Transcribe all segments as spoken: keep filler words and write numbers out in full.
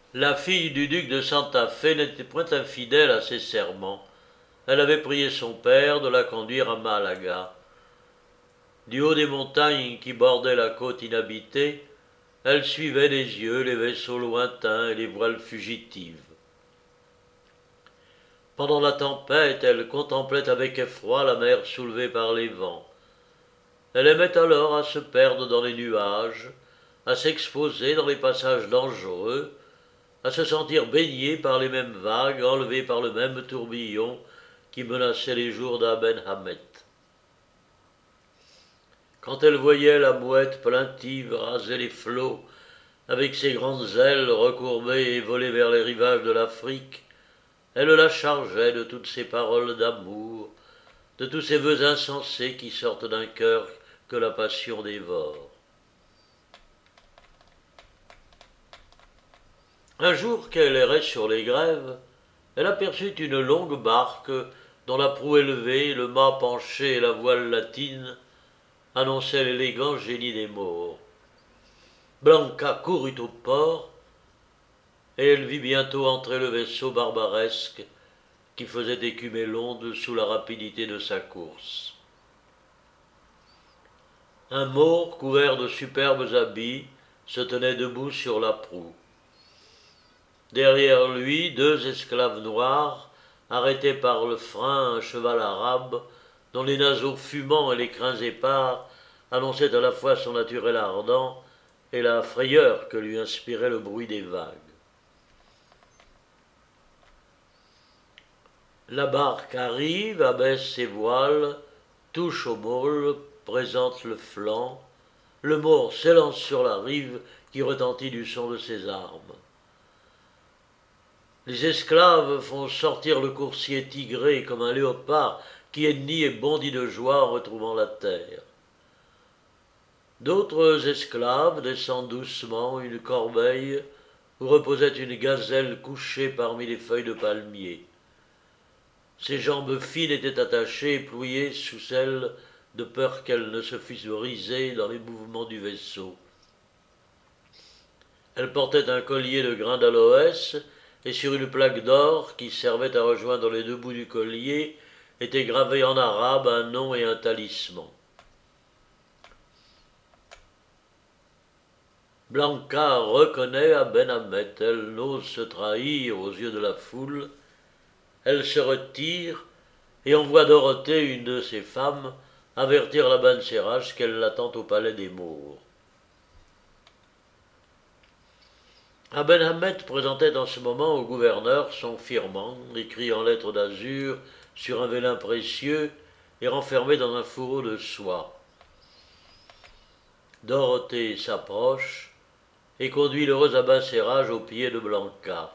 La fille du duc de Santa Fe n'était point infidèle à ses serments. Elle avait prié son père de la conduire à Malaga. Du haut des montagnes qui bordaient la côte inhabitée, elle suivait des yeux les vaisseaux lointains et les voiles fugitives. Pendant la tempête, elle contemplait avec effroi la mer soulevée par les vents. Elle aimait alors à se perdre dans les nuages, à s'exposer dans les passages dangereux, à se sentir baignée par les mêmes vagues, enlevée par le même tourbillon qui menaçait les jours d'Aben Hamet. Quand elle voyait la mouette plaintive raser les flots, avec ses grandes ailes recourbées et voler vers les rivages de l'Afrique, elle la chargeait de toutes ces paroles d'amour, de tous ces vœux insensés qui sortent d'un cœur que la passion dévore. Un jour qu'elle errait sur les grèves, elle aperçut une longue barque dont la proue élevée, le mât penché et la voile latine annonçaient l'élégant génie des Maures. Blanca courut au port, et elle vit bientôt entrer le vaisseau barbaresque qui faisait écumer l'onde sous la rapidité de sa course. Un Maure couvert de superbes habits se tenait debout sur la proue. Derrière lui, deux esclaves noirs, arrêtés par le frein un cheval arabe, dont les naseaux fumants et les crins épars annonçaient à la fois son naturel ardent et la frayeur que lui inspirait le bruit des vagues. La barque arrive, abaisse ses voiles, touche au môle, présente le flanc. Le Maure s'élance sur la rive qui retentit du son de ses armes. Les esclaves font sortir le coursier tigré comme un léopard qui hennit et bondit de joie en retrouvant la terre. D'autres esclaves descendent doucement une corbeille où reposait une gazelle couchée parmi les feuilles de palmier. Ses jambes fines étaient attachées et pliées sous celles de peur qu'elles ne se fussent brisées dans les mouvements du vaisseau. Elle portait un collier de grains d'aloès, et sur une plaque d'or qui servait à rejoindre les deux bouts du collier était gravé en arabe un nom et un talisman. Blanca reconnaît Aben Hamet, elle n'ose se trahir aux yeux de la foule, elle se retire et envoie Dorothée, une de ses femmes, avertir l'Abencerrage qu'elle l'attend au palais des Maures. Aben Hamet présentait en ce moment au gouverneur son firman, écrit en lettres d'azur sur un vélin précieux et renfermé dans un fourreau de soie. Dorothée s'approche et conduit l'heureux Abencerrage au pied de Blanca.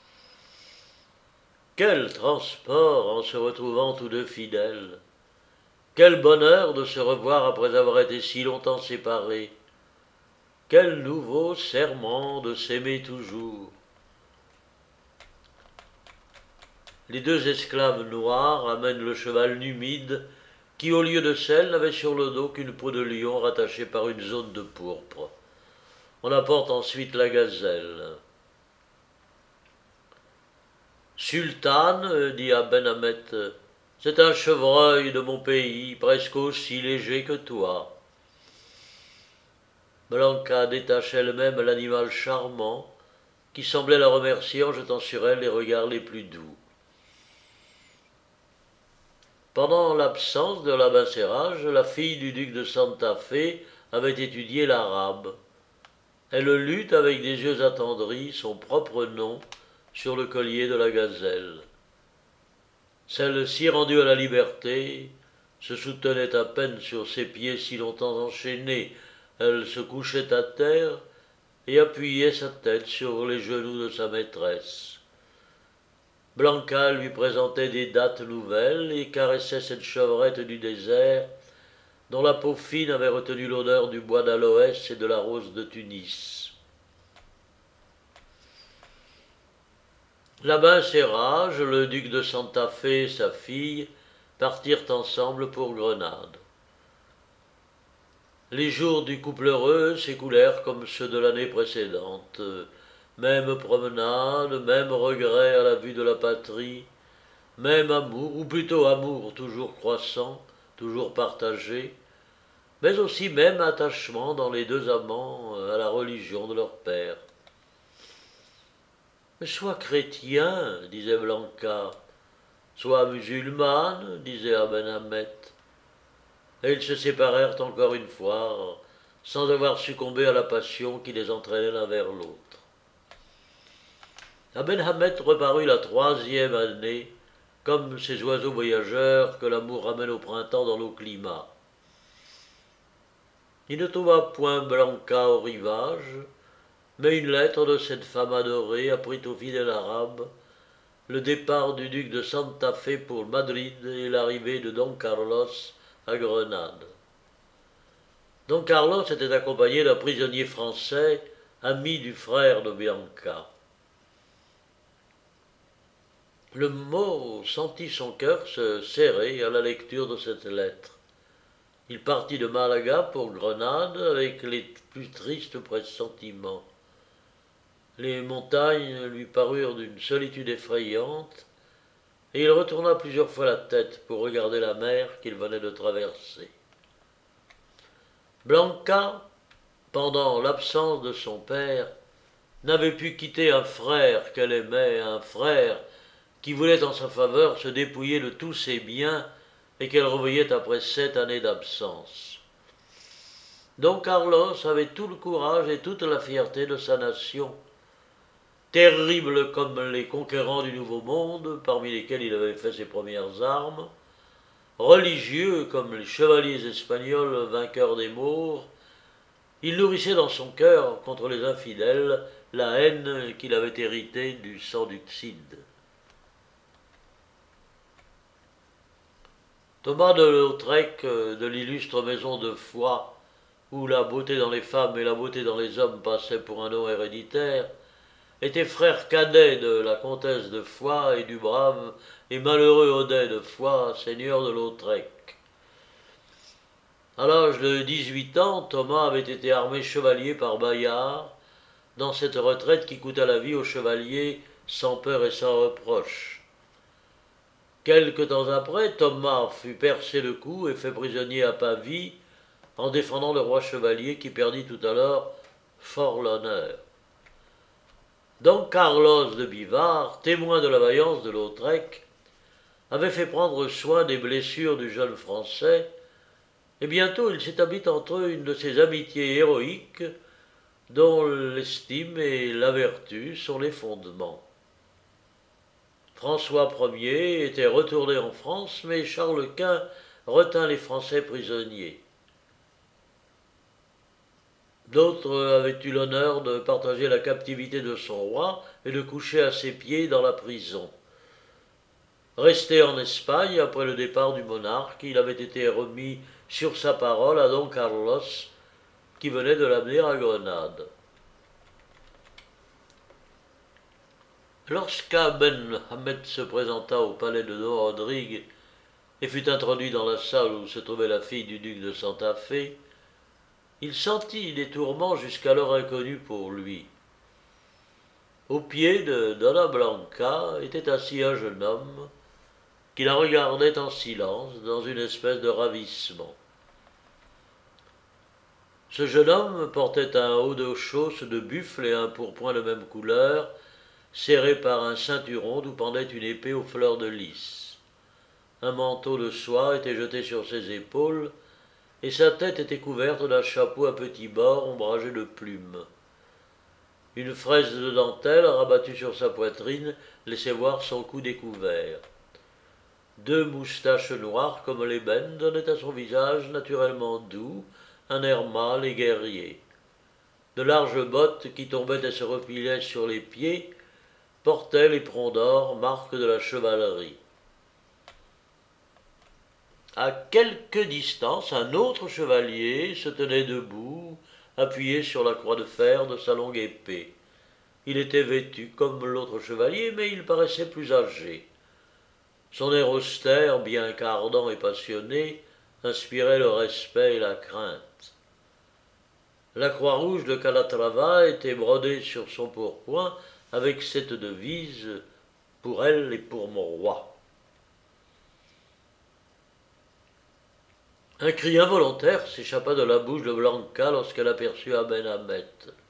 Quel transport en se retrouvant tous deux fidèles! Quel bonheur de se revoir après avoir été si longtemps séparés! Quel nouveau serment de s'aimer toujours! Les deux esclaves noirs amènent le cheval numide qui, au lieu de selle, n'avait sur le dos qu'une peau de lion rattachée par une zone de pourpre. On apporte ensuite la gazelle. Sultane, dit Aben Hamet, c'est un chevreuil de mon pays, presque aussi léger que toi. Blanca détache elle-même l'animal charmant, qui semblait la remercier en jetant sur elle les regards les plus doux. Pendant l'absence de l'Abencerrage, la fille du duc de Santa Fe avait étudié l'arabe. Elle lut avec des yeux attendris son propre nom sur le collier de la gazelle. Celle-ci, rendue à la liberté, se soutenait à peine sur ses pieds si longtemps enchaînés. Elle se couchait à terre et appuyait sa tête sur les genoux de sa maîtresse. Blanca lui présentait des dattes nouvelles et caressait cette chevrette du désert dont la peau fine avait retenu l'odeur du bois d'aloès et de la rose de Tunis. L'Abencerrage, le duc de Santa Fe et sa fille partirent ensemble pour Grenade. Les jours du couple heureux s'écoulèrent comme ceux de l'année précédente. même promenade, même regret à la vue de la patrie, même amour, ou plutôt amour toujours croissant, toujours partagé, mais aussi même attachement dans les deux amants à la religion de leur père. Mais sois chrétien, disait Blanca, sois musulmane, disait Aben Hamet. Et ils se séparèrent encore une fois, sans avoir succombé à la passion qui les entraînait l'un vers l'autre. Aben Hamet reparut la troisième année, comme ces oiseaux voyageurs que l'amour ramène au printemps dans nos climats. Il ne trouva point Blanca au rivage, mais une lettre de cette femme adorée apprit au fidèle arabe le départ du duc de Santa Fe pour Madrid et l'arrivée de Don Carlos à Grenade. Don Carlos était accompagné d'un prisonnier français, ami du frère de Bianca. Le mot sentit son cœur se serrer à la lecture de cette lettre. Il partit de Malaga pour Grenade avec les plus tristes pressentiments. Les montagnes lui parurent d'une solitude effrayante, et il retourna plusieurs fois la tête pour regarder la mer qu'il venait de traverser. Blanca, pendant l'absence de son père, n'avait pu quitter un frère qu'elle aimait, un frère qui voulait en sa faveur se dépouiller de tous ses biens et qu'elle revoyait après sept années d'absence. Don Carlos avait tout le courage et toute la fierté de sa nation, terrible comme les conquérants du Nouveau Monde, parmi lesquels il avait fait ses premières armes, religieux comme les chevaliers espagnols vainqueurs des Maures, il nourrissait dans son cœur contre les infidèles la haine qu'il avait héritée du sang du Cid. Thomas de Lautrec, de l'illustre maison de Foix, où la beauté dans les femmes et la beauté dans les hommes passaient pour un nom héréditaire, était frère cadet de la comtesse de Foix et du brave et malheureux Odet de Foix, seigneur de Lautrec. À l'âge de dix-huit ans, Thomas avait été armé chevalier par Bayard, dans cette retraite qui coûta la vie aux chevaliers sans peur et sans reproche. Quelque temps après, Thomas fut percé le cou et fait prisonnier à Pavie en défendant le roi chevalier qui perdit tout à l'heure fort l'honneur. Don Carlos de Bivar, témoin de la vaillance de Lautrec, avait fait prendre soin des blessures du jeune Français, et bientôt il s'établit entre eux une de ces amitiés héroïques dont l'estime et la vertu sont les fondements. François Ier était retourné en France, mais Charles Quint retint les Français prisonniers. D'autres avaient eu l'honneur de partager la captivité de son roi et de coucher à ses pieds dans la prison. Resté en Espagne après le départ du monarque, il avait été remis sur sa parole à Don Carlos, qui venait de l'amener à Grenade. Lorsqu'Aben Hamet se présenta au palais de Don Rodrigue et fut introduit dans la salle où se trouvait la fille du duc de Santa Fe, il sentit des tourments jusqu'alors inconnus pour lui. Au pied de Donna Blanca était assis un jeune homme qui la regardait en silence dans une espèce de ravissement. Ce jeune homme portait un haut de chausse de buffle et un pourpoint de même couleur, serré par un ceinturon d'où pendait une épée aux fleurs de lys. Un manteau de soie était jeté sur ses épaules, et sa tête était couverte d'un chapeau à petits bords ombragé de plumes. Une fraise de dentelle rabattue sur sa poitrine laissait voir son cou découvert. Deux moustaches noires comme l'ébène donnaient à son visage naturellement doux un air mâle et guerrier. De larges bottes qui tombaient et se repliaient sur les pieds portaient l'éperon d'or, marque de la chevalerie. À quelque distance, un autre chevalier se tenait debout, appuyé sur la croix de fer de sa longue épée. Il était vêtu comme l'autre chevalier, mais il paraissait plus âgé. Son air austère, bien qu'ardent et passionné, inspirait le respect et la crainte. La croix rouge de Calatrava était brodée sur son pourpoint avec cette devise « Pour elle et pour mon roi ». Un cri involontaire s'échappa de la bouche de Blanca lorsqu'elle aperçut Aben-Hamet.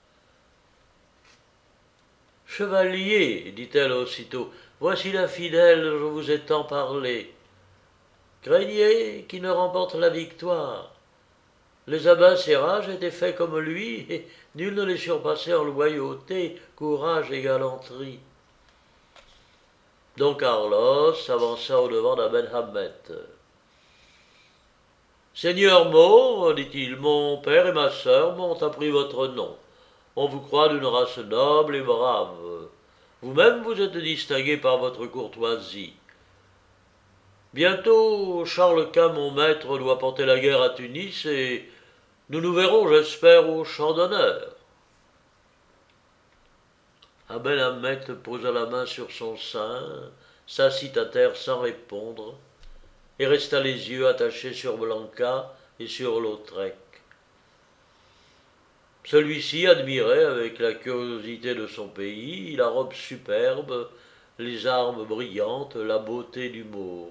« Chevalier, dit-elle aussitôt, voici l'infidèle dont je vous ai tant parlé. Craignez qu'il ne remporte la victoire. Les Abencerrages étaient faits comme lui, et nul ne les surpassait en loyauté, courage et galanterie. » Don Carlos s'avança au-devant d'Aben-Hamet. « Seigneur Maure, dit-il, mon père et ma sœur m'ont appris votre nom. On vous croit d'une race noble et brave. Vous-même vous êtes distingué par votre courtoisie. Bientôt, Charles Quint, mon maître, doit porter la guerre à Tunis, et nous nous verrons, j'espère, au champ d'honneur. » Aben-Hamet posa la main sur son sein, s'assit à terre sans répondre, et resta les yeux attachés sur Blanca et sur Lautrec. Celui-ci admirait, avec la curiosité de son pays, la robe superbe, les armes brillantes, la beauté du Maure.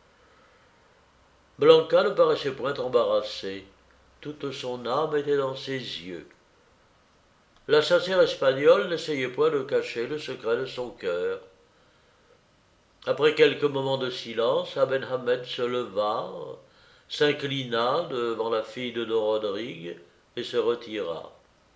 Blanca ne paraissait point embarrassée. Toute son âme était dans ses yeux. La sincère Espagnole n'essayait point de cacher le secret de son cœur. Après quelques moments de silence, Aben-Hamet se leva, s'inclina devant la fille de Don Rodrigue et se retira.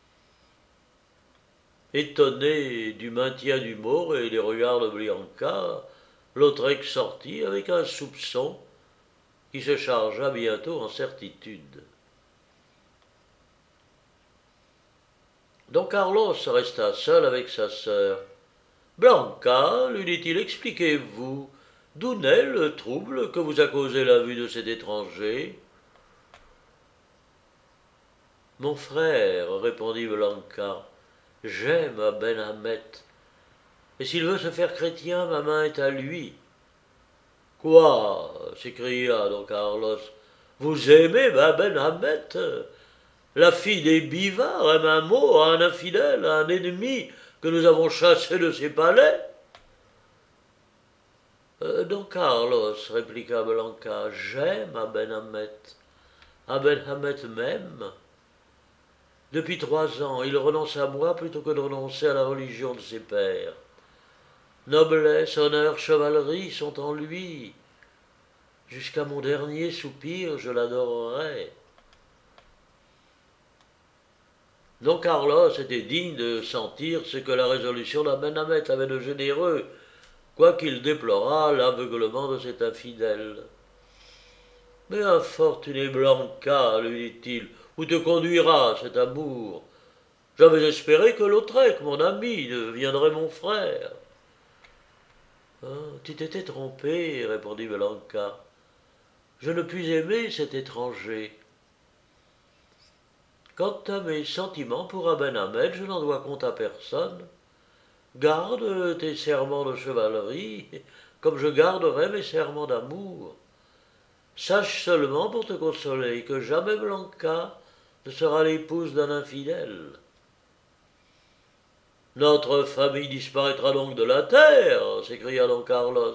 Étonné du maintien du Maure et des regards de Blanca, Lautrec sortit avec un soupçon qui se chargea bientôt en certitude. Don Carlos resta seul avec sa sœur. « Blanca, lui dit-il, expliquez-vous, d'où naît le trouble que vous a causé la vue de cet étranger ?»« Mon frère, répondit Blanca, j'aime Aben-Hamet, et s'il veut se faire chrétien, ma main est à lui. »« Quoi » s'écria Don Carlos, « vous aimez Aben-Hamet? La fille des Bivards aime un mot, un infidèle, un ennemi que nous avons chassé de ses palais ?»« euh, Don Carlos, répliqua Blanca, j'aime Aben-Hamet. Aben-Hamet m'aime. Depuis trois ans, il renonce à moi plutôt que de renoncer à la religion de ses pères. Noblesse, honneur, chevalerie sont en lui. Jusqu'à mon dernier soupir, je l'adorerai. » Don Carlos était digne de sentir ce que la résolution d'Aben-Hamet avait de généreux, quoiqu'il déplorât l'aveuglement de cet infidèle. « Mais infortuné Blanca, lui dit-il, où te conduira cet amour? J'avais espéré que Lautrec, mon ami, deviendrait mon frère. »« Oh, tu t'étais trompé, répondit Blanca. Je ne puis aimer cet étranger. Quant à mes sentiments pour Aben-Hamet, je n'en dois compte à personne. Garde tes serments de chevalerie, comme je garderai mes serments d'amour. Sache seulement, pour te consoler, que jamais Blanca ne sera l'épouse d'un infidèle. Notre famille disparaîtra donc de la terre, s'écria Don Carlos.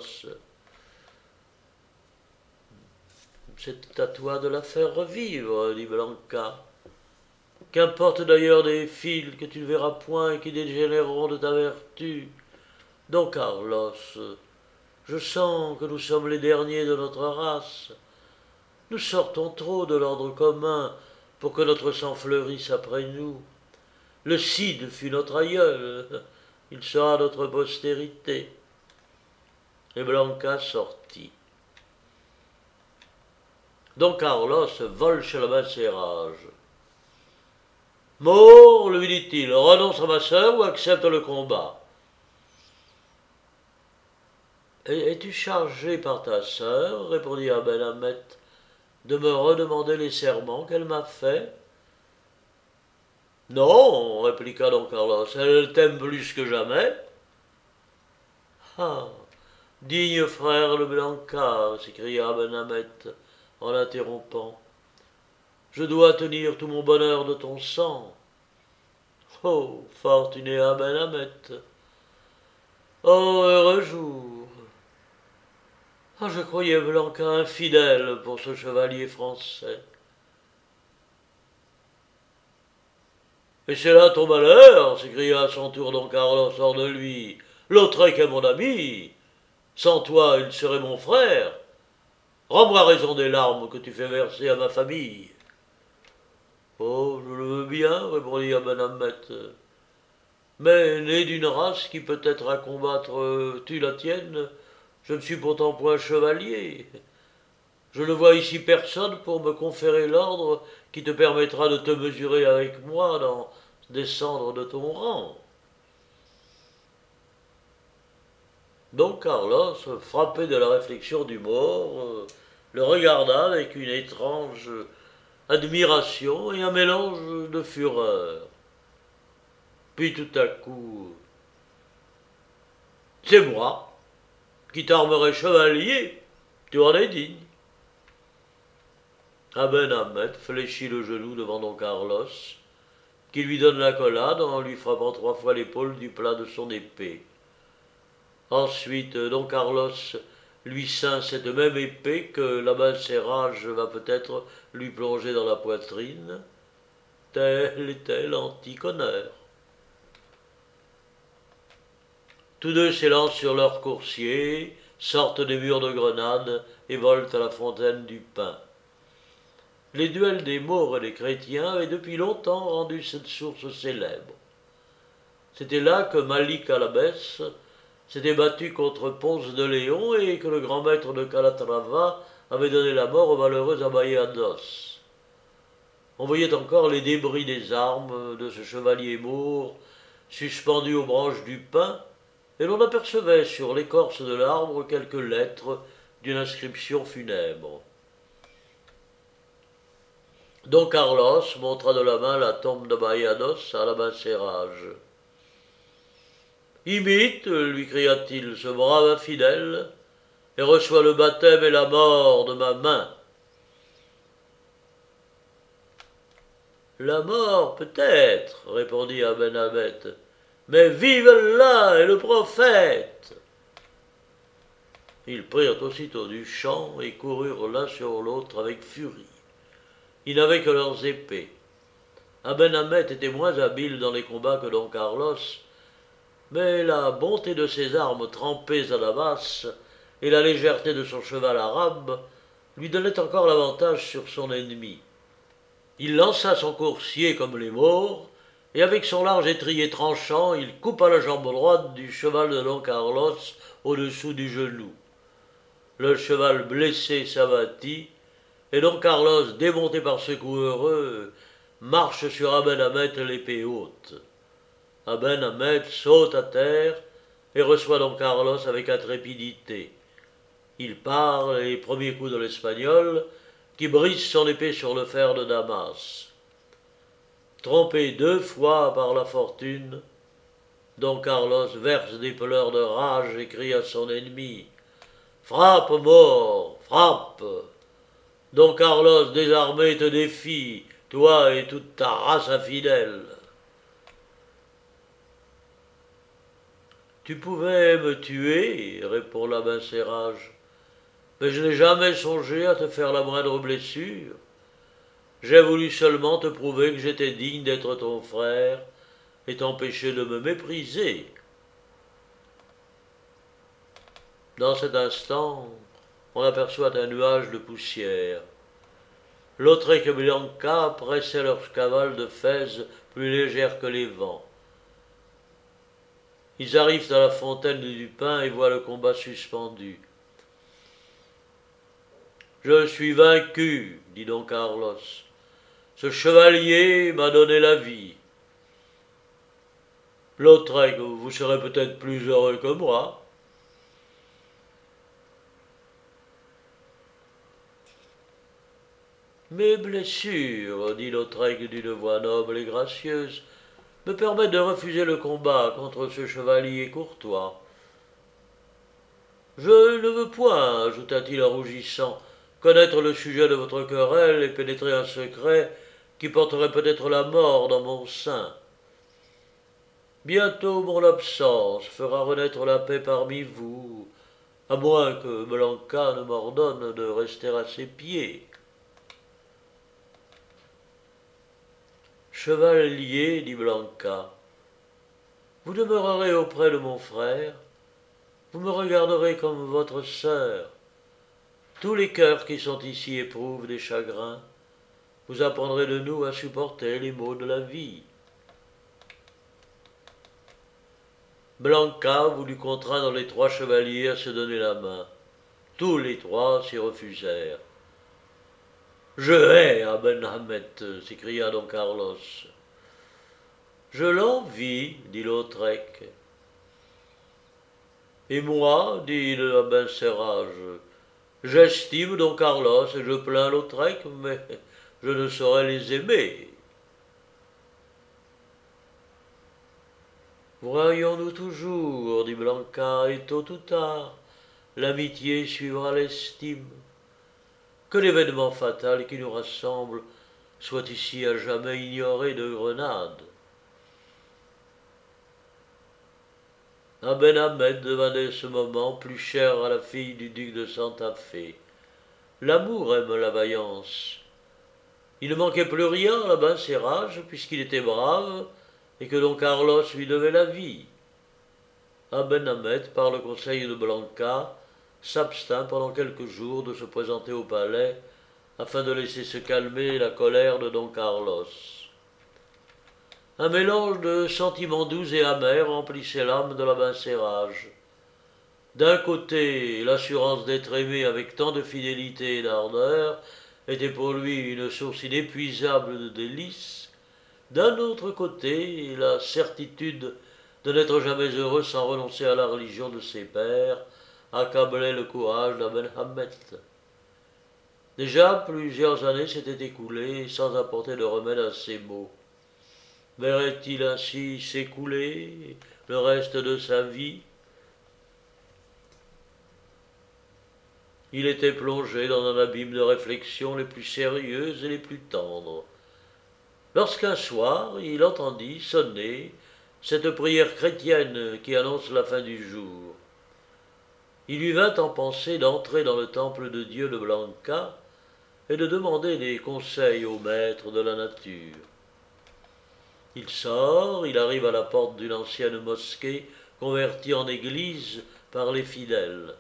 C'est à toi de la faire revivre, dit Blanca. Qu'importe d'ailleurs des fils que tu ne verras point et qui dégénéreront de ta vertu. Don Carlos, je sens que nous sommes les derniers de notre race. Nous sortons trop de l'ordre commun pour que notre sang fleurisse après nous. Le Cid fut notre aïeul, il sera notre postérité. Et Blanca sortit. Don Carlos vole chez l'Abencerrage. « Maure, lui dit-il, renonce à ma sœur ou accepte le combat. »« Es-tu chargé par ta sœur, répondit Aben-Hamet, de me redemander les serments qu'elle m'a faits? »« Non, répliqua Don Carlos, elle t'aime plus que jamais. »« Ah, digne frère de Blanca, s'écria Aben-Hamet en l'interrompant. je dois tenir tout mon bonheur de ton sang. Oh, fortuné Aben-Hamet! Oh, heureux jour! Ah, je croyais Blanca infidèle pour ce chevalier français. Et c'est là ton malheur, s'écria à son tour Don Carlos hors de lui. Lautrec est mon ami. Sans toi, il serait mon frère. Rends-moi raison des larmes que tu fais verser à ma famille. Oh, je le veux bien, répondit Aben-Hamet. Mais né d'une race qui peut-être à combattre euh, tue la tienne, je ne suis pourtant point chevalier. Je ne vois ici personne pour me conférer l'ordre qui te permettra de te mesurer avec moi dans descendre de ton rang. Donc Carlos, frappé de la réflexion du mort, le regarda avec une étrange admiration et un mélange de fureur. Puis tout à coup, c'est moi qui t'armerai chevalier, tu en es digne. Aben-Hamet fléchit le genou devant Don Carlos, qui lui donne l'accolade en lui frappant trois fois l'épaule du plat de son épée. Ensuite, Don Carlos lui ceint cette même épée que l'abencerrage va peut-être lui plonger dans la poitrine. Tel était l'antique honneur. Tous deux s'élancent sur leurs coursiers, sortent des murs de grenade et volent à la fontaine du Pin. Les duels des Maures et des chrétiens avaient depuis longtemps rendu cette source célèbre. C'était là que Malik Alabès s'était battu contre Ponce de Léon et que le grand maître de Calatrava avait donné la mort au malheureux Abayados. On voyait encore les débris des armes de ce chevalier maure suspendu aux branches du pin, et l'on apercevait sur l'écorce de l'arbre quelques lettres d'une inscription funèbre. Don Carlos montra de la main la tombe d'Abayados à l'abencerrage. « Imite, lui cria-t-il, ce brave infidèle, et reçois le baptême et la mort de ma main. » « La mort, peut-être, répondit Aben-Hamet, mais vive Allah et le prophète !» Ils prirent aussitôt du champ et coururent l'un sur l'autre avec furie. Ils n'avaient que leurs épées. Aben-Hamet était moins habile dans les combats que Don Carlos, mais la bonté de ses armes trempées à la masse et la légèreté de son cheval arabe lui donnaient encore l'avantage sur son ennemi. Il lança son coursier comme les Maures, et avec son large étrier tranchant, il coupa la jambe droite du cheval de Don Carlos au-dessous du genou. Le cheval blessé s'abattit, et Don Carlos, démonté par ce coup heureux, marche sur Aben-Hamet l'épée haute. Aben-Hamet saute à terre et reçoit Don Carlos avec intrépidité. Il part les premiers coups de l'Espagnol, qui brise son épée sur le fer de Damas. Trompé deux fois par la fortune, Don Carlos verse des pleurs de rage et crie à son ennemi « Frappe, mort, frappe !» Don Carlos, désarmé, te défie, toi et toute ta race infidèle. « Tu pouvais me tuer, répond l'abencerrage, mais je n'ai jamais songé à te faire la moindre blessure. J'ai voulu seulement te prouver que j'étais digne d'être ton frère et t'empêcher de me mépriser. » Dans cet instant, on aperçoit un nuage de poussière. Lautrec et Blanca pressaient leurs cavales de fez plus légères que les vents. Ils arrivent à la fontaine du Pin et voient le combat suspendu. « Je suis vaincu, dit Don Carlos. Ce chevalier m'a donné la vie. Lautrec, vous serez peut-être plus heureux que moi. » Mes blessures, dit Lautrec d'une voix noble et gracieuse, me permettent de refuser le combat contre ce chevalier courtois. Je ne veux point, ajouta-t-il en rougissant, connaître le sujet de votre querelle et pénétrer un secret qui porterait peut-être la mort dans mon sein. Bientôt mon absence fera renaître la paix parmi vous, à moins que Blanca ne m'ordonne de rester à ses pieds. Chevalier, dit Blanca, vous demeurerez auprès de mon frère, vous me regarderez comme votre sœur. Tous les cœurs qui sont ici éprouvent des chagrins. Vous apprendrez de nous à supporter les maux de la vie. Blanca voulut contraindre les trois chevaliers à se donner la main. Tous les trois s'y refusèrent. « Je hais Aben Hamet !» s'écria don Carlos. « Je l'envie, dit Lautrec. Et moi, dit Abencerrage, j'estime don Carlos et je plains Lautrec, mais je ne saurais les aimer. Voyons-nous toujours, dit Blanca, et tôt ou tard, l'amitié suivra l'estime. Que l'événement fatal qui nous rassemble soit ici à jamais ignoré de Grenade. Aben Hamet devint dès ce moment plus cher à la fille du duc de Santa Fe. L'amour aime la vaillance. Il ne manquait plus rien à l'Abencerrage, puisqu'il était brave et que don Carlos lui devait la vie. Aben Hamet, par le conseil de Blanca, s'abstint pendant quelques jours de se présenter au palais afin de laisser se calmer la colère de don Carlos. Un mélange de sentiments doux et amers remplissait l'âme de l'Abencerrage. D'un côté, l'assurance d'être aimé avec tant de fidélité et d'ardeur était pour lui une source inépuisable de délices. D'un autre côté, la certitude de n'être jamais heureux sans renoncer à la religion de ses pères accablait le courage d'Aben Hamet. Déjà plusieurs années s'étaient écoulées sans apporter de remède à ses maux. Verrait-il ainsi s'écouler le reste de sa vie? Il était plongé dans un abîme de réflexions les plus sérieuses et les plus tendres. Lorsqu'un soir, il entendit sonner cette prière chrétienne qui annonce la fin du jour. Il lui vint en pensée d'entrer dans le temple de Dieu de Blanca et de demander des conseils au maître de la nature. Il sort, il arrive à la porte d'une ancienne mosquée convertie en église par les fidèles.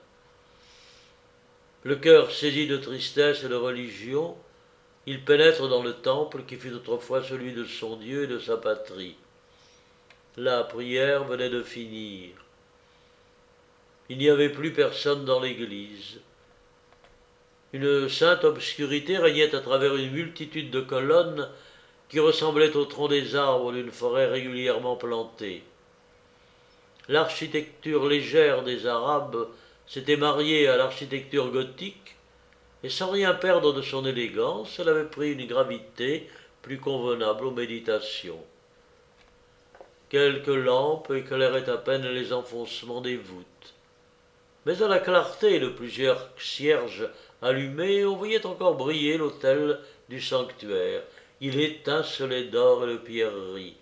Le cœur saisi de tristesse et de religion, il pénètre dans le temple qui fut autrefois celui de son Dieu et de sa patrie. La prière venait de finir. Il n'y avait plus personne dans l'église. Une sainte obscurité régnait à travers une multitude de colonnes qui ressemblaient au tronc des arbres d'une forêt régulièrement plantée. L'architecture légère des Arabes s'était mariée à l'architecture gothique, et sans rien perdre de son élégance, elle avait pris une gravité plus convenable aux méditations. Quelques lampes éclairaient à peine les enfoncements des voûtes. Mais à la clarté de plusieurs cierges allumés, on voyait encore briller l'autel du sanctuaire. Il étincelait d'or et de pierreries.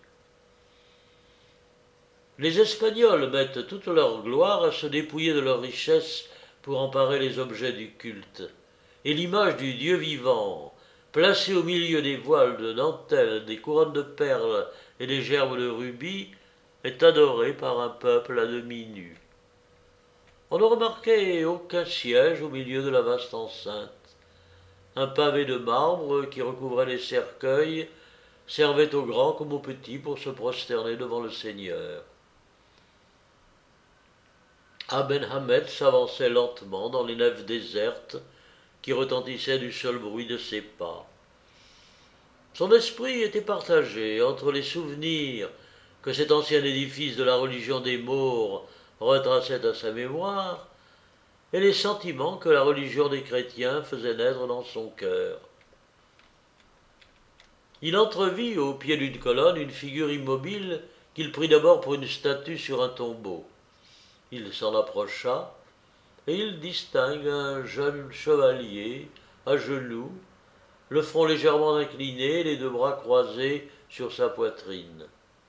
Les Espagnols mettent toute leur gloire à se dépouiller de leurs richesses pour emparer les objets du culte. Et l'image du Dieu vivant, placée au milieu des voiles de dentelle, des couronnes de perles et des gerbes de rubis, est adorée par un peuple à demi nu. On ne remarquait aucun siège au milieu de la vaste enceinte. Un pavé de marbre qui recouvrait les cercueils servait aux grands comme aux petits pour se prosterner devant le Seigneur. Aben Hamet s'avançait lentement dans les nefs désertes qui retentissaient du seul bruit de ses pas. Son esprit était partagé entre les souvenirs que cet ancien édifice de la religion des Maures retraçait à sa mémoire et les sentiments que la religion des chrétiens faisait naître dans son cœur. Il entrevit au pied d'une colonne une figure immobile qu'il prit d'abord pour une statue sur un tombeau. Il s'en approcha, et il distingue un jeune chevalier à genoux, le front légèrement incliné, les deux bras croisés sur sa poitrine.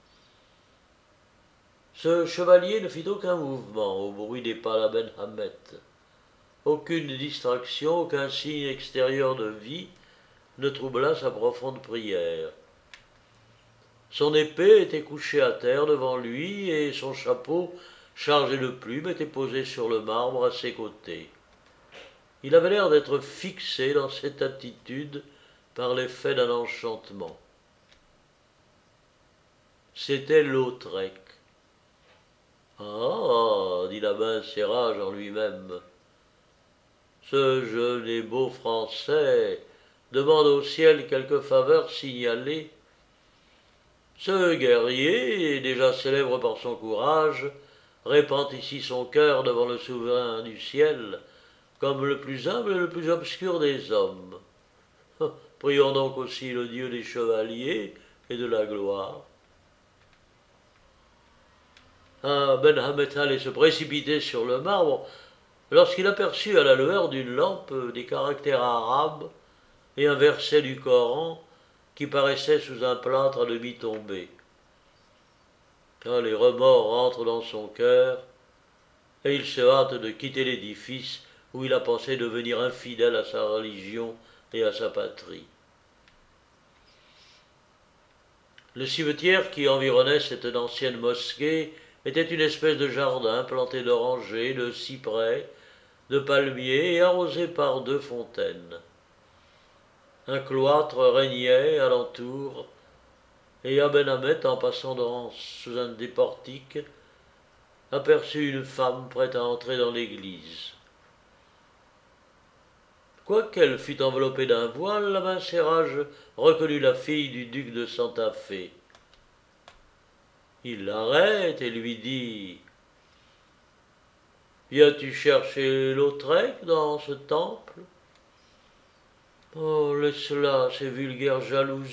Ce chevalier ne fit aucun mouvement au bruit des pas d'Aben Hamet. Aucune distraction, aucun signe extérieur de vie ne troubla sa profonde prière. Son épée était couchée à terre devant lui et son chapeau, chargé de plumes, était posé sur le marbre à ses côtés. Il avait l'air d'être fixé dans cette attitude par l'effet d'un enchantement. C'était Lautrec. « Ah !» dit l'abbin Sérage en lui-même. « Ce jeune et beau Français demande au ciel quelque faveur signalée. Ce guerrier, déjà célèbre par son courage, répand ici son cœur devant le souverain du ciel, comme le plus humble et le plus obscur des hommes. Prions donc aussi le Dieu des chevaliers et de la gloire. » Ah, Ben Hamet allait se précipiter sur le marbre lorsqu'il aperçut à la lueur d'une lampe des caractères arabes et un verset du Coran qui paraissait sous un plâtre à demi tombé. Ah, les remords rentrent dans son cœur et il se hâte de quitter l'édifice où il a pensé devenir infidèle à sa religion et à sa patrie. Le cimetière qui environnait cette ancienne mosquée était une espèce de jardin planté d'orangers, de cyprès, de palmiers et arrosé par deux fontaines. Un cloître régnait alentour, et Aben Hamet, en passant dans, sous un des portiques, aperçut une femme prête à entrer dans l'église. Quoiqu'elle fût enveloppée d'un voile, l'abbin Sérage reconnut la fille du duc de Santa Fe. Il l'arrête et lui dit « Viens-tu chercher Lautrec dans ce temple ?»« Oh, laisse-la, ces vulgaires jalousies, »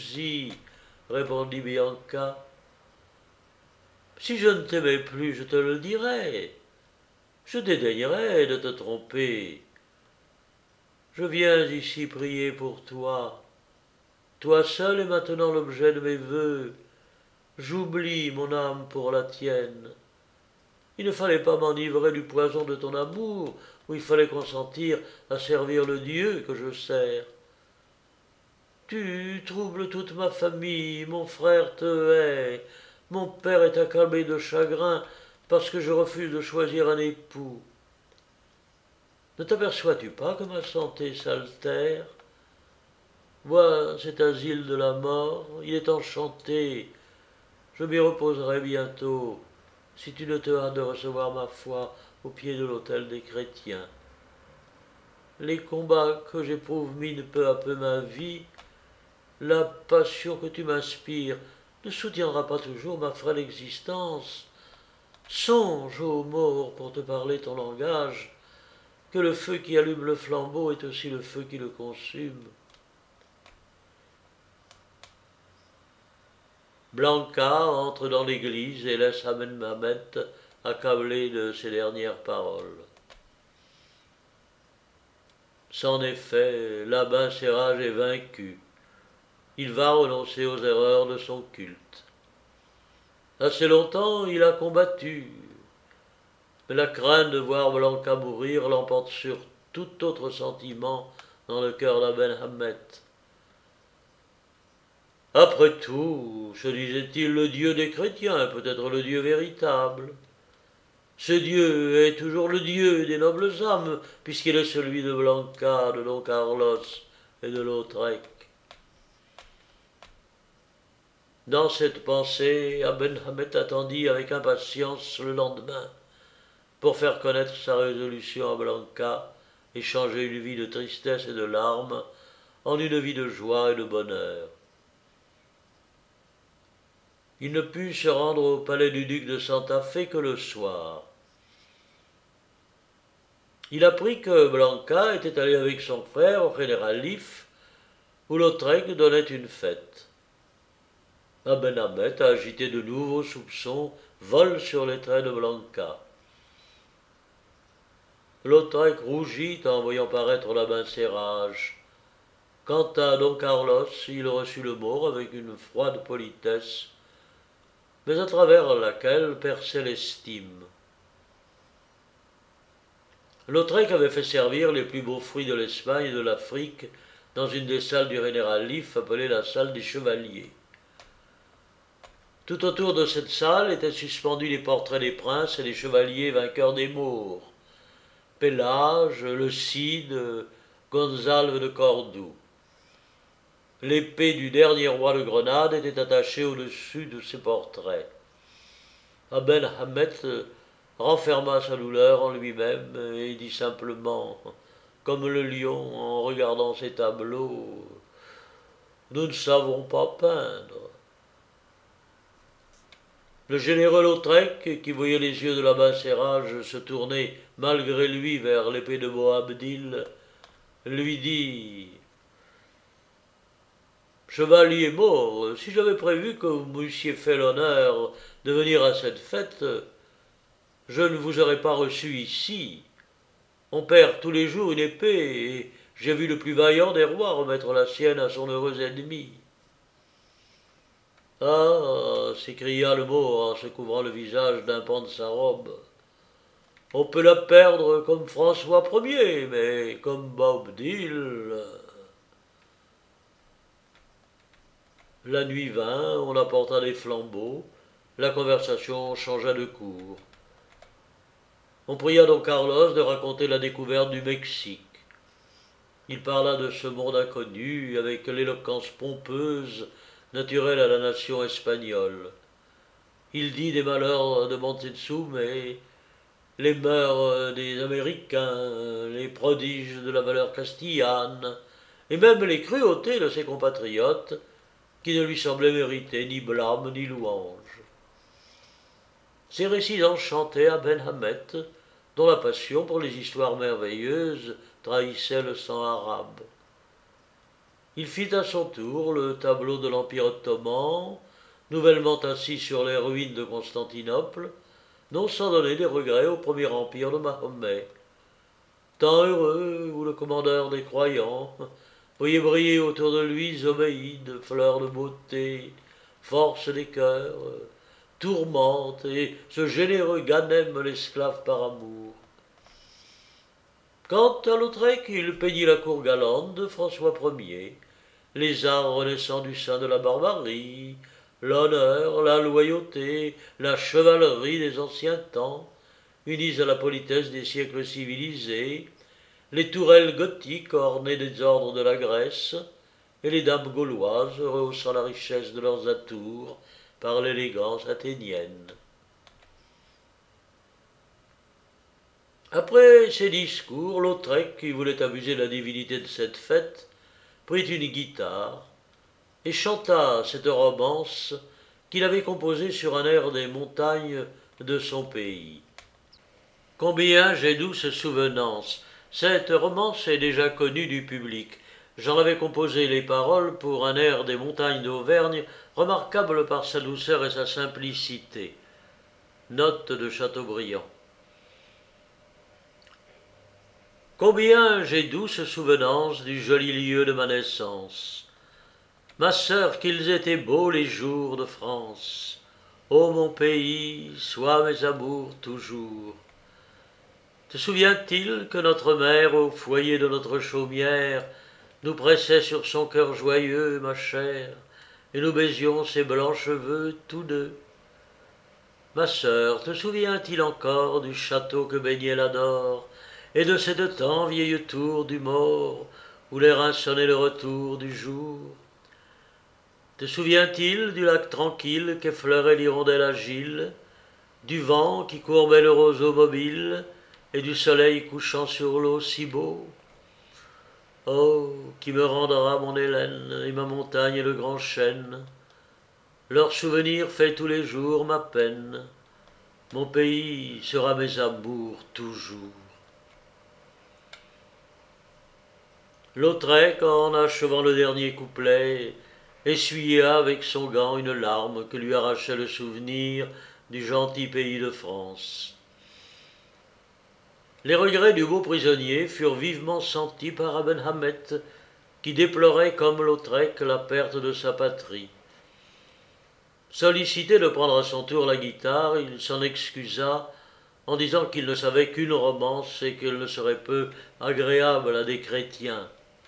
répondit Bianca. « Si je ne t'aimais plus, je te le dirais. Je dédaignerais de te tromper. Je viens ici prier pour toi. Toi seul es maintenant l'objet de mes vœux. J'oublie mon âme pour la tienne. Il ne fallait pas m'enivrer du poison de ton amour, ou il fallait consentir à servir le Dieu que je sers. Tu troubles toute ma famille, mon frère te hait, mon père est accablé de chagrin parce que je refuse de choisir un époux. Ne t'aperçois-tu pas que ma santé s'altère? Vois cet asile de la mort, il est enchanté. Je m'y reposerai bientôt, si tu ne te hâtes de recevoir ma foi au pied de l'autel des chrétiens. Les combats que j'éprouve minent peu à peu ma vie. La passion que tu m'inspires ne soutiendra pas toujours ma frêle existence. Songe, ô mort, pour te parler ton langage, que le feu qui allume le flambeau est aussi le feu qui le consume. Blanca entre dans l'église et laisse Aben Hamet accablé de ces dernières paroles. C'en est fait, l'abbin Sérage est vaincu. Il va renoncer aux erreurs de son culte. Assez longtemps, il a combattu, mais la crainte de voir Blanca mourir l'emporte sur tout autre sentiment dans le cœur d'Aben Hamet. Après tout, se disait-il, le Dieu des chrétiens est peut-être le Dieu véritable. Ce Dieu est toujours le Dieu des nobles âmes, puisqu'il est celui de Blanca, de Don Carlos et de Lautrec. Dans cette pensée, Aben Hamet attendit avec impatience le lendemain pour faire connaître sa résolution à Blanca et changer une vie de tristesse et de larmes en une vie de joie et de bonheur. Il ne put se rendre au palais du duc de Santa Fe que le soir. Il apprit que Blanca était allé avec son frère au général Leaf, où Lautrec donnait une fête. Aben Hamet, agité de nouveaux soupçons, vole sur les traits de Blanca. Lautrec rougit en voyant paraître l'abbin Sérage. Quant à Don Carlos, il reçut le mort avec une froide politesse, mais à travers laquelle perçait l'estime. Lautrec avait fait servir les plus beaux fruits de l'Espagne et de l'Afrique dans une des salles du général Leaf appelée la salle des chevaliers. Tout autour de cette salle étaient suspendus les portraits des princes et des chevaliers vainqueurs des Moors, Pélage, le Cid, Gonzalve de Cordoue. L'épée du dernier roi de Grenade était attachée au-dessus de ces portraits. Aben Hamet renferma sa douleur en lui-même et dit simplement, comme le lion en regardant ses tableaux, « Nous ne savons pas peindre ». Le généreux Lautrec, qui voyait les yeux de l'abbé-Sérage se tourner malgré lui vers l'épée de Boabdil, lui dit « Chevalier mort, si j'avais prévu que vous m'eussiez fait l'honneur de venir à cette fête, je ne vous aurais pas reçu ici. On perd tous les jours une épée, et j'ai vu le plus vaillant des rois remettre la sienne à son heureux ennemi. » « Ah » s'écria le mort en se couvrant le visage d'un pan de sa robe. « On peut la perdre comme François Ier, mais comme Boabdil. » La nuit vint, on apporta des flambeaux, la conversation changea de cours. On pria Don Carlos de raconter la découverte du Mexique. Il parla de ce monde inconnu avec l'éloquence pompeuse naturelle à la nation espagnole. Il dit des malheurs de Montezuma, les mœurs des Américains, les prodiges de la valeur castillane, et même les cruautés de ses compatriotes, qui ne lui semblaient mériter ni blâme ni louange. Ces récits enchantaient Aben Hamet, dont la passion pour les histoires merveilleuses trahissait le sang arabe. Il fit à son tour le tableau de l'Empire ottoman, nouvellement assis sur les ruines de Constantinople, non sans donner des regrets au premier empire de Mahomet. Temps heureux où le commandeur des croyants voyait briller autour de lui Zobéide, fleur de beauté, force des cœurs, tourmente, et ce généreux Ganem, l'esclave par amour. Quant à Lautrec, il peignit la cour galante de François Ier, les arts renaissants du sein de la barbarie, l'honneur, la loyauté, la chevalerie des anciens temps, unis à la politesse des siècles civilisés, les tourelles gothiques ornées des ordres de la Grèce, et les dames gauloises rehaussant la richesse de leurs atours par l'élégance athénienne. Après ces discours, Lautrec, qui voulait abuser de la divinité de cette fête, prit une guitare et chanta cette romance qu'il avait composée sur un air des montagnes de son pays. Combien j'ai douce souvenance. Cette romance est déjà connue du public. J'en avais composé les paroles pour un air des montagnes d'Auvergne, remarquable par sa douceur et sa simplicité. Note de Chateaubriand. Combien j'ai douce souvenance du joli lieu de ma naissance. Ma sœur, qu'ils étaient beaux les jours de France. Ô mon pays, sois mes amours toujours. Te souvient-il que notre mère, au foyer de notre chaumière, nous pressait sur son cœur joyeux, ma chère, et nous baisions ses blancs cheveux tous deux? Ma sœur, te souvient-il encore du château que baignait l'Adore, et de cette temps vieille tour du mort, où les reins sonnaient le retour du jour? Te souvient-il du lac tranquille qu'effleurait l'hirondelle agile, du vent qui courbait le roseau mobile, et du soleil couchant sur l'eau si beau? Oh, qui me rendra mon Hélène et ma montagne et le grand chêne? Leur souvenir fait tous les jours ma peine. Mon pays sera mes amours toujours. Lautrec, en achevant le dernier couplet, essuya avec son gant une larme que lui arrachait le souvenir du gentil pays de France. Les regrets du beau prisonnier furent vivement sentis par Aben Hamet, qui déplorait comme Lautrec la perte de sa patrie. Sollicité de prendre à son tour la guitare, il s'en excusa en disant qu'il ne savait qu'une romance et qu'elle ne serait peu agréable à des chrétiens.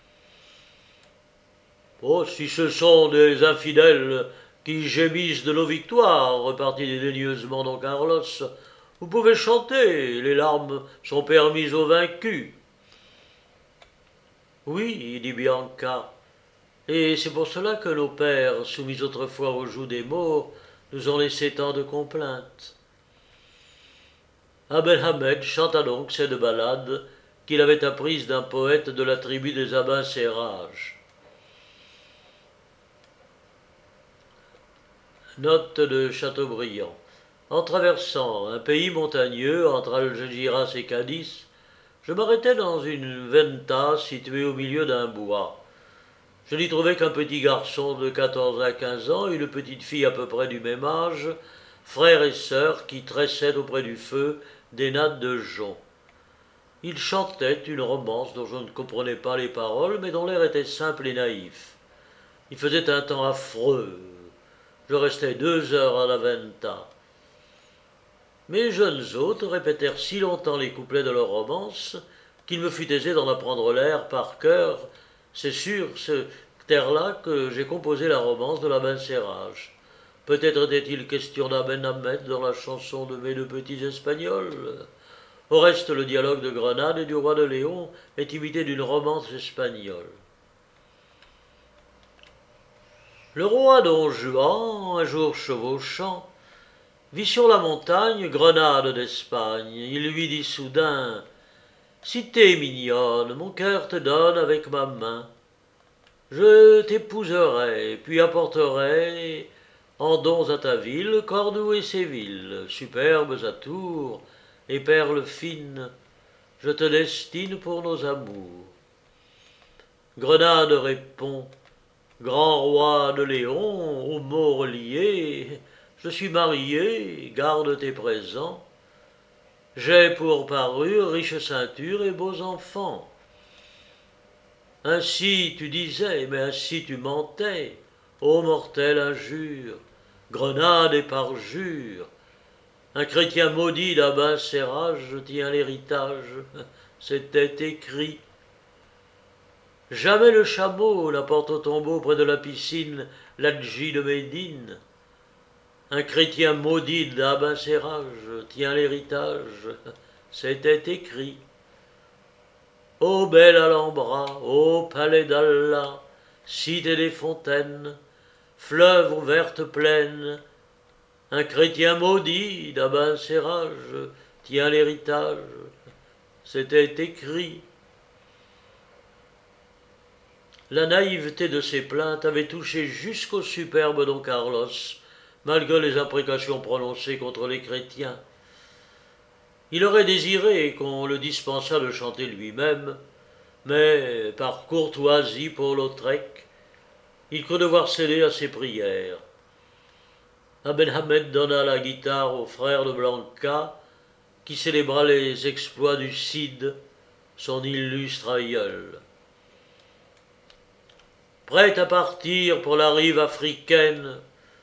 « Oh, si ce sont des infidèles qui gémissent de nos victoires, repartit dédaigneusement don Carlos, vous pouvez chanter, les larmes sont permises aux vaincus. » Oui, dit Bianca, et c'est pour cela que nos pères, soumis autrefois au joug des Maures, nous ont laissé tant de complaintes. Abdelhamed chanta donc cette ballade qu'il avait apprise d'un poète de la tribu des Abencerrages. Note de Chateaubriand. En traversant un pays montagneux entre Algésiras et Cadiz, je m'arrêtai dans une venta située au milieu d'un bois. Je n'y trouvai qu'un petit garçon de quatorze à quinze ans et une petite fille à peu près du même âge, frères et sœurs qui tressaient auprès du feu des nattes de jonc. Ils chantaient une romance dont je ne comprenais pas les paroles, mais dont l'air était simple et naïf. Il faisait un temps affreux. Je restai deux heures à la venta. Mes jeunes hôtes répétèrent si longtemps les couplets de leur romance qu'il me fut aisé d'en apprendre l'air par cœur. C'est sur ce terre-là que j'ai composé la romance de l'Abencerrage. Peut-être était-il question d'Aben-Hamed dans la chanson de mes deux petits Espagnols. Au reste, le dialogue de Grenade et du roi de Léon est imité d'une romance espagnole. Le roi Don Juan, un jour chevauchant, vit sur la montagne Grenade d'Espagne. Il lui dit soudain « Si t'es mignonne, mon cœur te donne avec ma main. Je t'épouserai, puis apporterai en dons à ta ville Cordoue et Séville, superbes atours et perles fines, je te destine pour nos amours. » Grenade répond « Grand roi de Léon, aux mots reliés, je suis marié, garde tes présents. J'ai pour parure riche ceinture et beaux enfants. Ainsi tu disais, mais ainsi tu mentais, ô mortelle injure, Grenade et parjure. Un chrétien maudit d'Abencerrages tient l'héritage, c'était écrit. Jamais le chameau n'apporte au tombeau près de la piscine l'adji de Médine. Un chrétien maudit d'Abencerrages tient l'héritage, c'était écrit. Ô belle Alhambra, ô palais d'Allah, cité des fontaines, fleuve aux vertes plaines, un chrétien maudit d'Abencerrages tient l'héritage, c'était écrit. La naïveté de ces plaintes avait touché jusqu'au superbe Don Carlos, malgré les imprécations prononcées contre les chrétiens. Il aurait désiré qu'on le dispensât de chanter lui-même, mais par courtoisie pour Lautrec, il crut devoir céder à ses prières. Aben-Hamed donna la guitare au frère de Blanca, qui célébra les exploits du Cid, son illustre aïeul. Prêt à partir pour la rive africaine,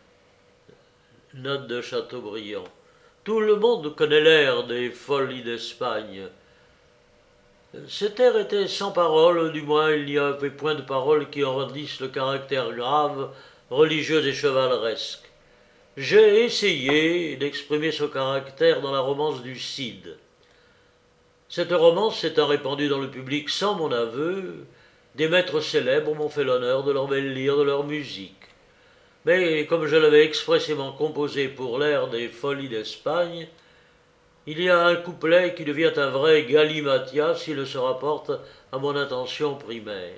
note de Chateaubriand. Tout le monde connaît l'air des folies d'Espagne. Cet air était sans parole, du moins il n'y avait point de paroles qui en rendissent le caractère grave, religieux et chevaleresque. J'ai essayé d'exprimer ce caractère dans la romance du Cid. Cette romance s'étant répandue dans le public sans mon aveu, des maîtres célèbres m'ont fait l'honneur de l'embellir de leur musique. Mais comme je l'avais expressément composé pour l'air des folies d'Espagne, il y a un couplet qui devient un vrai galimatia s'il se rapporte à mon intention primaire.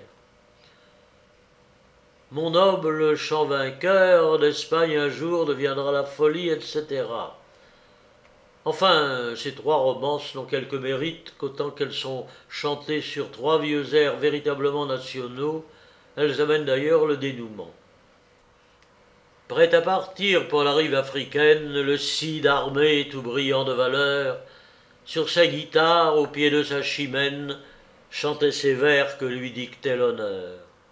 Mon noble chant vainqueur d'Espagne un jour deviendra la folie, et cetera. Enfin, ces trois romances n'ont quelque mérite qu'autant qu'elles sont chantées sur trois vieux airs véritablement nationaux, elles amènent d'ailleurs le dénouement. Prêt à partir pour la rive africaine, le Cid armé, tout brillant de valeur, sur sa guitare, au pied de sa chimène, chantait ces vers que lui dictait l'honneur.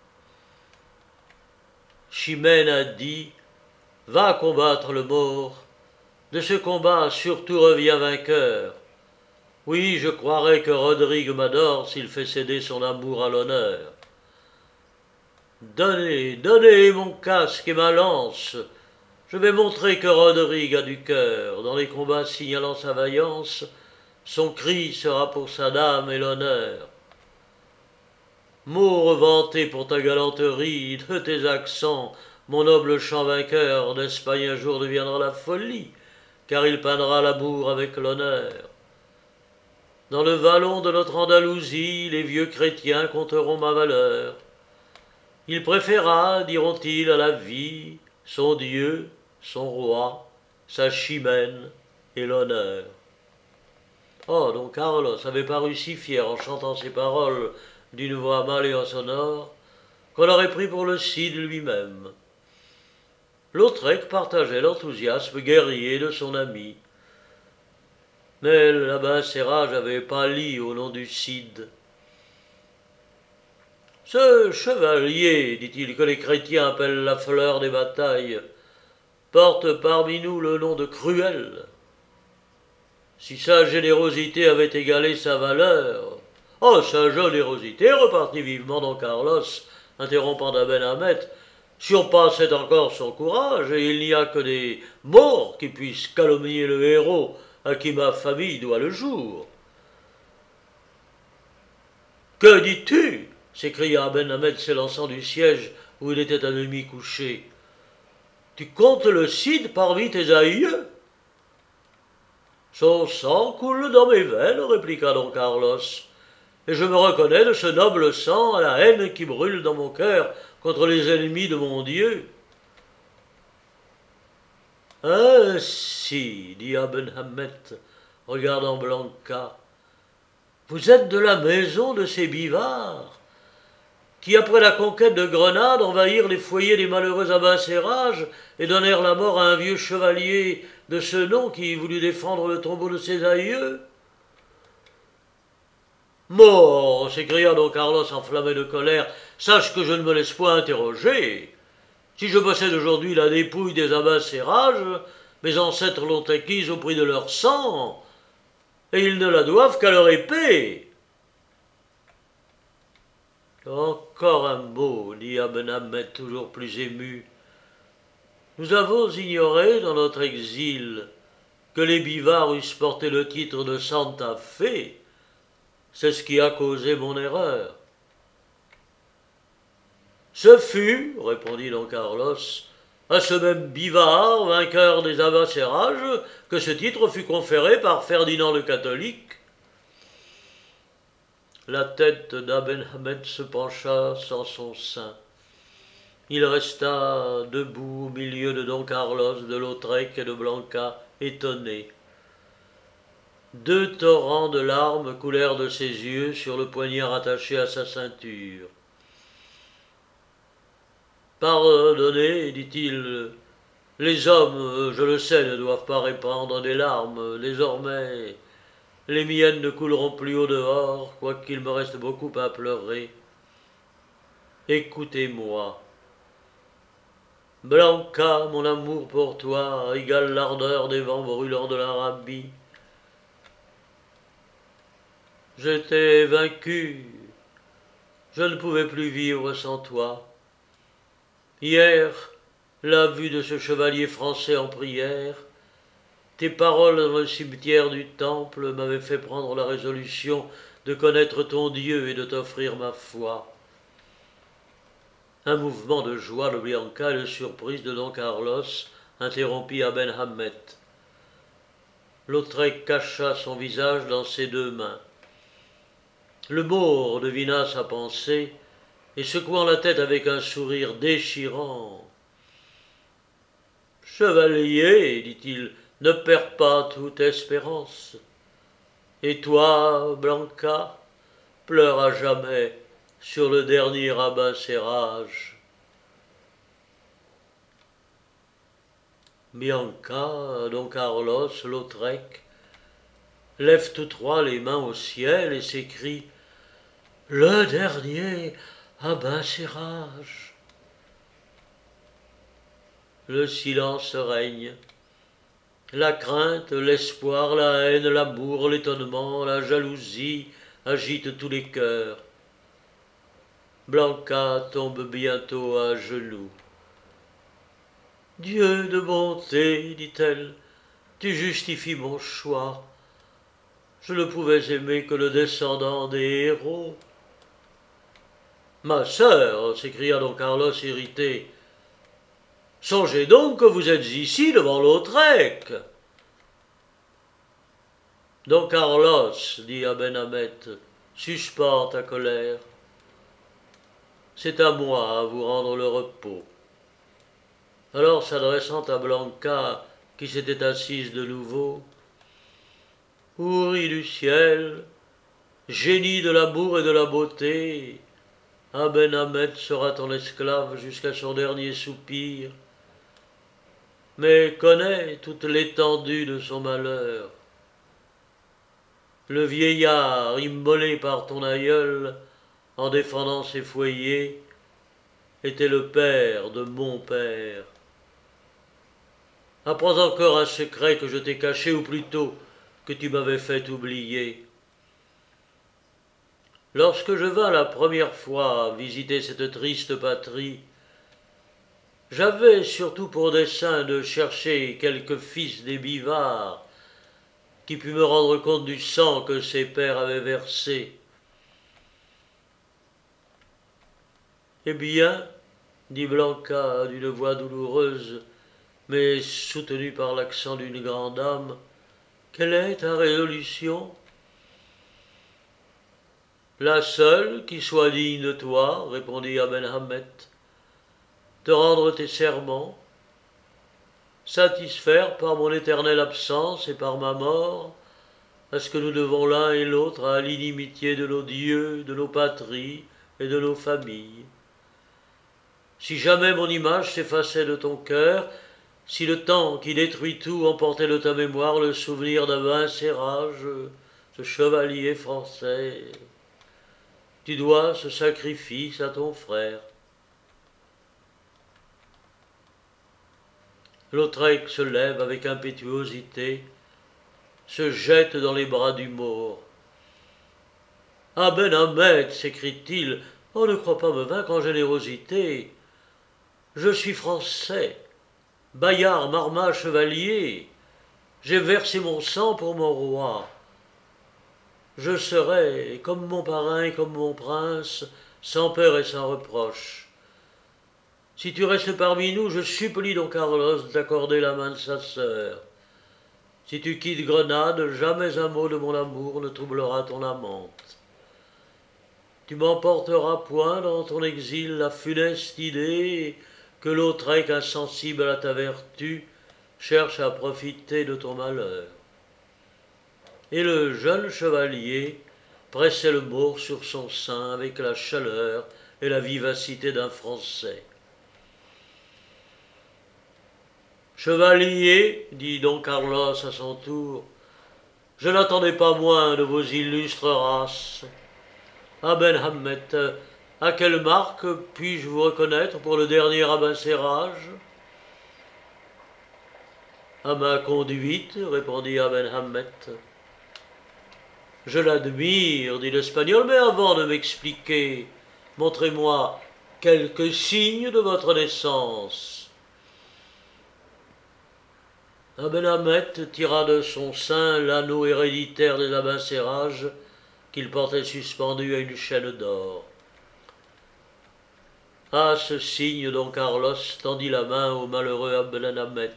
Chimène a dit « Va combattre le mort, de ce combat surtout reviens vainqueur. Oui, je croirais que Rodrigue m'adore s'il fait céder son amour à l'honneur. Donnez, donnez mon casque et ma lance, je vais montrer que Rodrigue a du cœur, dans les combats signalant sa vaillance, son cri sera pour sa dame et l'honneur. Mot revanté pour ta galanterie, de tes accents, mon noble chant vainqueur d'Espagne un jour deviendra la folie, car il peindra l'amour avec l'honneur. Dans le vallon de notre Andalousie, les vieux chrétiens compteront ma valeur. Il préféra, diront-ils, à la vie, son Dieu, son roi, sa chimène et l'honneur. Oh, Don Carlos avait paru si fier en chantant ces paroles d'une voix mâle et sonore, qu'on l'aurait pris pour le Cid lui-même. Lautrec partageait l'enthousiasme guerrier de son ami. Mais l'abbin Sérage avait pâli au nom du Cid. Ce chevalier, dit-il, que les chrétiens appellent la fleur des batailles, porte parmi nous le nom de Cruel. Si sa générosité avait égalé sa valeur... Oh, sa générosité, repartit vivement Don Carlos, interrompant Aben Hammet, surpassait encore son courage, et il n'y a que des morts qui puissent calomnier le héros à qui ma famille doit le jour. Que dis-tu? S'écria Aben Hammet s'élançant du siège où il était à demi couché. Tu comptes le Cid parmi tes aïeux? Son sang coule dans mes veines, répliqua Don Carlos, et je me reconnais de ce noble sang à la haine qui brûle dans mon cœur contre les ennemis de mon Dieu. Ainsi, dit Aben Hammet, regardant Blanca, vous êtes de la maison de ces bivards qui, après la conquête de Grenade, envahirent les foyers des malheureux abencerrages et donnèrent la mort à un vieux chevalier de ce nom qui voulut défendre le tombeau de ses aïeux. Mort, s'écria Don Carlos enflammé de colère, sache que je ne me laisse point interroger. Si je possède aujourd'hui la dépouille des abencerrages, mes ancêtres l'ont acquise au prix de leur sang, et ils ne la doivent qu'à leur épée. Encore un mot, dit Aben Hammet, toujours plus ému. Nous avons ignoré dans notre exil que les bivards eussent porté le titre de Santa Fe. C'est ce qui a causé mon erreur. Ce fut, répondit Don Carlos, à ce même bivard, vainqueur des abencerrages, que ce titre fut conféré par Ferdinand le Catholique. La tête d'Aben Hammet se pencha sans son sein. Il resta debout au milieu de Don Carlos, de Lautrec et de Blanca, étonné. Deux torrents de larmes coulèrent de ses yeux sur le poignard attaché à sa ceinture. « Pardonnez, dit-il, les hommes, je le sais, ne doivent pas répandre des larmes. Désormais, les miennes ne couleront plus au dehors, quoiqu'il me reste beaucoup à pleurer. Écoutez-moi. Blanca, mon amour pour toi égale l'ardeur des vents brûlants de l'Arabie. Je t'ai vaincu, je ne pouvais plus vivre sans toi. Hier, la vue de ce chevalier français en prière, tes paroles dans le cimetière du Temple m'avaient fait prendre la résolution de connaître ton Dieu et de t'offrir ma foi. » Un mouvement de joie de Blanca et de surprise de Don Carlos interrompit Aben Hammet. Lautrec cacha son visage dans ses deux mains. Le Maure devina sa pensée et secouant la tête avec un sourire déchirant. « Chevalier, dit-il, ne perds pas toute espérance. Et toi, Blanca, pleure à jamais sur le dernier abencerrage. » Bianca, Don Carlos, Lautrec lèvent tous trois les mains au ciel et s'écrient « Le dernier abencerrage !» le silence règne. La crainte, l'espoir, la haine, l'amour, l'étonnement, la jalousie agitent tous les cœurs. Blanca tombe bientôt à genoux. « Dieu de bonté, dit-elle, tu justifies mon choix. Je ne pouvais aimer que le descendant des héros. »« Ma sœur, s'écria don Carlos irrité, songez donc que vous êtes ici devant Lautrec. » Don Carlos, dit Aben Hamet, suspends ta colère. C'est à moi à vous rendre le repos. Alors, s'adressant à Blanca, qui s'était assise de nouveau, « Houri du ciel, génie de l'amour et de la beauté, Aben Hamet sera ton esclave jusqu'à son dernier soupir, mais connais toute l'étendue de son malheur. Le vieillard, immolé par ton aïeul, en défendant ses foyers, était le père de mon père. Apprends encore un secret que je t'ai caché, ou plutôt que tu m'avais fait oublier. Lorsque je vins la première fois visiter cette triste patrie, j'avais surtout pour dessein de chercher quelque fils des Bivards qui pût me rendre compte du sang que ses pères avaient versé. Eh bien, dit Blanca d'une voix douloureuse, mais soutenue par l'accent d'une grande âme, quelle est ta résolution? La seule qui soit digne de toi, répondit Aben Hamet, te rendre tes serments, satisfaire par mon éternelle absence et par ma mort à ce que nous devons l'un et l'autre à l'inimitié de nos dieux, de nos patries et de nos familles. Si jamais mon image s'effaçait de ton cœur, si le temps qui détruit tout emportait de ta mémoire le souvenir d'Abencerrage, ce chevalier français, tu dois ce sacrifice à ton frère. Lautrec se lève avec impétuosité, se jette dans les bras du mort. « Aben Hamet, s'écrie-t-il, oh, ne crois pas me vaincre en générosité. Je suis français, Bayard, Marma, chevalier. J'ai versé mon sang pour mon roi. Je serai, comme mon parrain et comme mon prince, sans peur et sans reproche. Si tu restes parmi nous, je supplie don Carlos d'accorder la main de sa sœur. Si tu quittes Grenade, jamais un mot de mon amour ne troublera ton amante. Tu m'emporteras point dans ton exil la funeste idée que Lautrec, insensible à ta vertu, cherche à profiter de ton malheur. » Et le jeune chevalier pressait le mort sur son sein avec la chaleur et la vivacité d'un Français. « Chevalier, dit don Carlos à son tour, je n'attendais pas moins de vos illustres races. Aben Hamet, à quelle marque puis-je vous reconnaître pour le dernier Abencerrage? »« À ma conduite, répondit Aben Hamet. »« Je l'admire, dit l'Espagnol, mais avant de m'expliquer, montrez-moi quelques signes de votre naissance. » Aben Hamet tira de son sein l'anneau héréditaire des Abencerrages qu'il portait suspendu à une chaîne d'or. À ce signe, don Carlos tendit la main au malheureux Aben Hamet.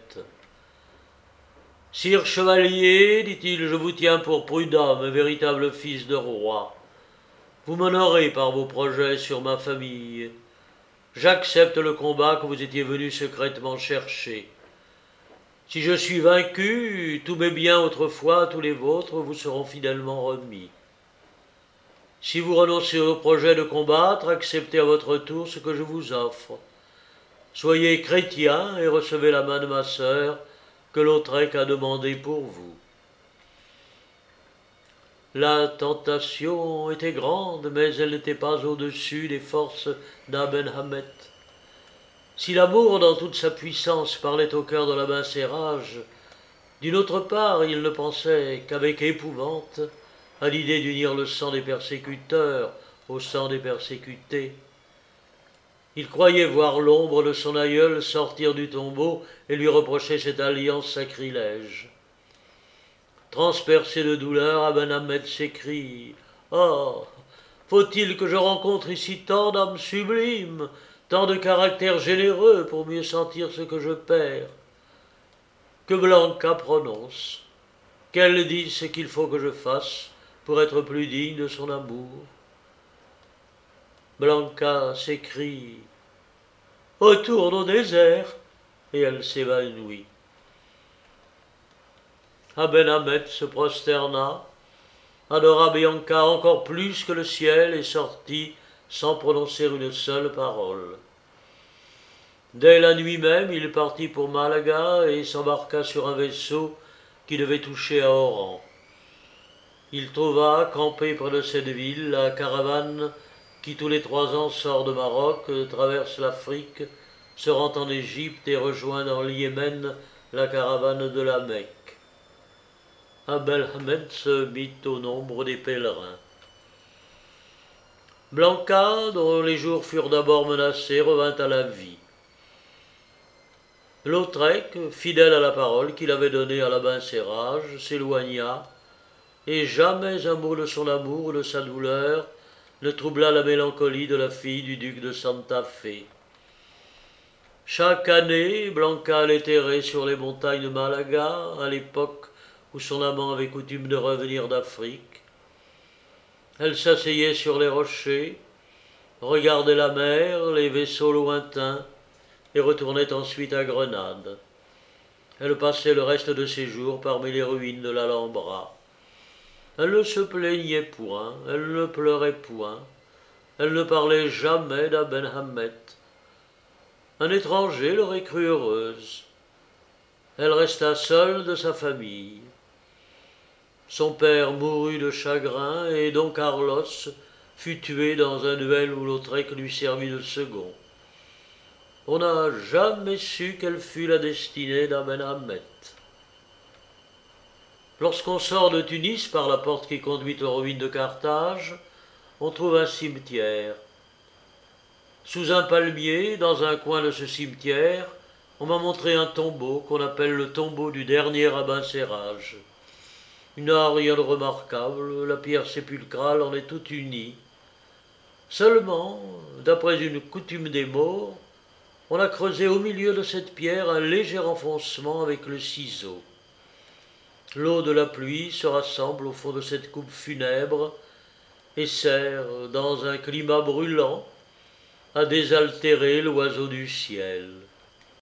« Sire chevalier, dit-il, je vous tiens pour prud'homme et véritable fils de roi. Vous m'honorez par vos projets sur ma famille. J'accepte le combat que vous étiez venu secrètement chercher. Si je suis vaincu, tous mes biens autrefois, tous les vôtres, vous seront fidèlement remis. Si vous renoncez au projet de combattre, acceptez à votre tour ce que je vous offre. Soyez chrétien et recevez la main de ma sœur, que Lautrec a demandé pour vous. » La tentation était grande, mais elle n'était pas au-dessus des forces d'Aben Hamet. Si l'amour, dans toute sa puissance, parlait au cœur de l'abencérage, d'une autre part, il ne pensait qu'avec épouvante à l'idée d'unir le sang des persécuteurs au sang des persécutés. Il croyait voir l'ombre de son aïeul sortir du tombeau et lui reprocher cette alliance sacrilège. Transpercé de douleur, Aben Hamed s'écrie « Oh, faut-il que je rencontre ici tant d'âmes sublimes, tant de caractères généreux pour mieux sentir ce que je perds ?» Que Blanca prononce, qu'elle dise ce qu'il faut que je fasse pour être plus digne de son amour. Blanca s'écrie « Retourne au désert !» et elle s'évanouit. Aben Hamed se prosterna, adora Bianca encore plus que le ciel et sortit sans prononcer une seule parole. Dès la nuit même, il partit pour Malaga et s'embarqua sur un vaisseau qui devait toucher à Oran. Il trouva, campée près de cette ville, la caravane qui tous les trois ans sort de Maroc, traverse l'Afrique, se rend en Égypte et rejoint dans le Yémen la caravane de la Mecque. Aben Hamed se mit au nombre des pèlerins. Blanca, dont les jours furent d'abord menacés, revint à la vie. Lautrec, fidèle à la parole qu'il avait donnée à l'abencérage, s'éloigna, et jamais un mot de son amour ou de sa douleur ne troubla la mélancolie de la fille du duc de Santa Fe. Chaque année, Blanca allait errer sur les montagnes de Malaga, à l'époque où son amant avait coutume de revenir d'Afrique. Elle s'asseyait sur les rochers, regardait la mer, les vaisseaux lointains, et retournait ensuite à Grenade. Elle passait le reste de ses jours parmi les ruines de l'Alhambra. Elle ne se plaignait point, elle ne pleurait point, elle ne parlait jamais d'Aben Hamed. Un étranger l'aurait crue heureuse. Elle resta seule de sa famille. Son père mourut de chagrin et Don Carlos fut tué dans un duel où Lautrec lui servit de second. On n'a jamais su quelle fut la destinée d'Aben Hamed. Lorsqu'on sort de Tunis par la porte qui conduit aux ruines de Carthage, on trouve un cimetière. Sous un palmier, dans un coin de ce cimetière, on m'a montré un tombeau qu'on appelle le tombeau du dernier abencérage. Il n'a rien de remarquable, la pierre sépulcrale en est toute unie. Seulement, d'après une coutume des morts, on a creusé au milieu de cette pierre un léger enfoncement avec le ciseau. L'eau de la pluie se rassemble au fond de cette coupe funèbre et sert, dans un climat brûlant, à désaltérer l'oiseau du ciel.